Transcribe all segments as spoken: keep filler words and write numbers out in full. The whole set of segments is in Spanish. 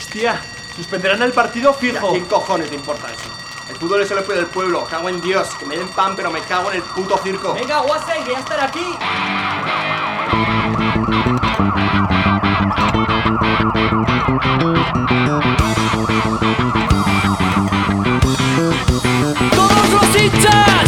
Hostia, suspenderán el partido Mira, fijo. ¿quién cojones le importa eso? El fútbol es el apoyo del pueblo, cago en Dios, que me den pan pero me cago en el puto circo. Venga, Guase, que ya estará aquí. ¡Todos los hinchas!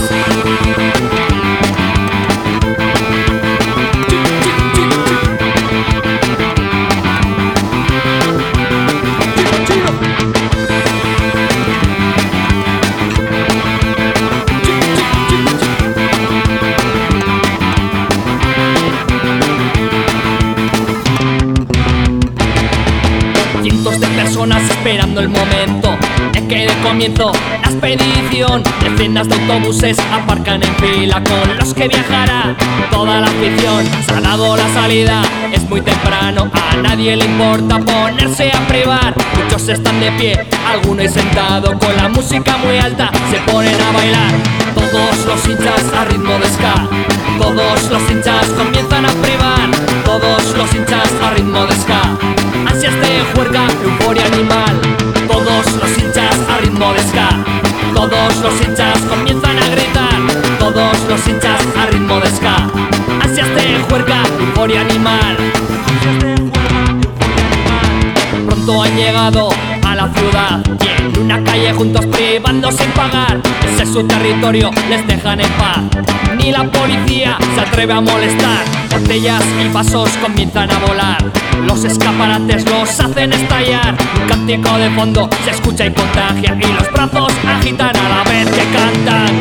Cientos de personas esperando el momento en que dé comienzo la expedición. Decenas de autobuses aparcan en fila con los que viajará toda la afición. Se ha dado la salida, es muy temprano, a nadie le importa ponerse a privar. Muchos están de pie, algunos sentado, con la música muy alta se ponen a bailar. Todos los hinchas a ritmo de ska, todos los hinchas comienzan a privar. Todos los hinchas a ritmo de ska, ansias de juerga, euforia animal. Todos los hinchas a ritmo de ska, todos los hinchas comienzan a gritar. Todos los hinchas a ritmo de ska, ansias de juerga, euforia animal. Ansias de juerga, euforia animal. Pronto han llegado a la ciudad y en una calle juntos privando sin pagar. Ese es su territorio, les dejan en paz. Ni la policía se atreve a molestar. Botellas y vasos comienzan a volar, los escaparates los hacen estallar. Un cántico de fondo se escucha y contagia, y los brazos agitan a la vez que cantan.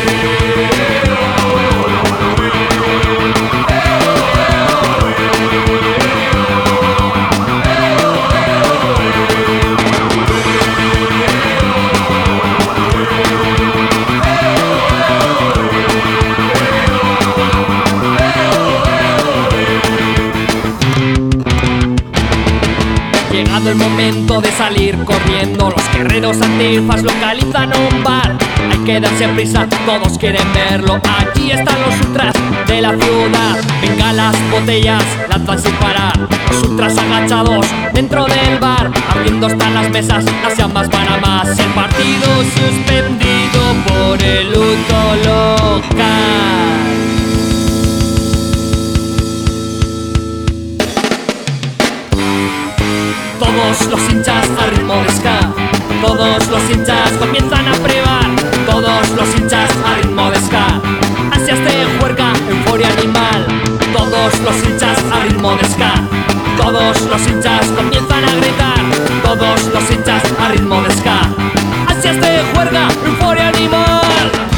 Llegado el momento de salir corriendo, los guerreros antifas localizan un bar. Hay que darse prisa, todos quieren verlo. Allí están los ultras de la ciudad. Venga las botellas, lanzan sin parar. Los ultras agachados dentro del bar, abriendo están las mesas, las llamas van a más. El partido suspendido por el luto local. Todos los hinchas a ritmo de ska, todos los hinchas comienzan a privar. Todos los hinchas a ritmo de ska, ansias de juerga, euforia animal. Todos los hinchas a ritmo de ska, todos los hinchas comienzan a gritar. Todos los hinchas a ritmo de ska, ansias de juerga, euforia animal.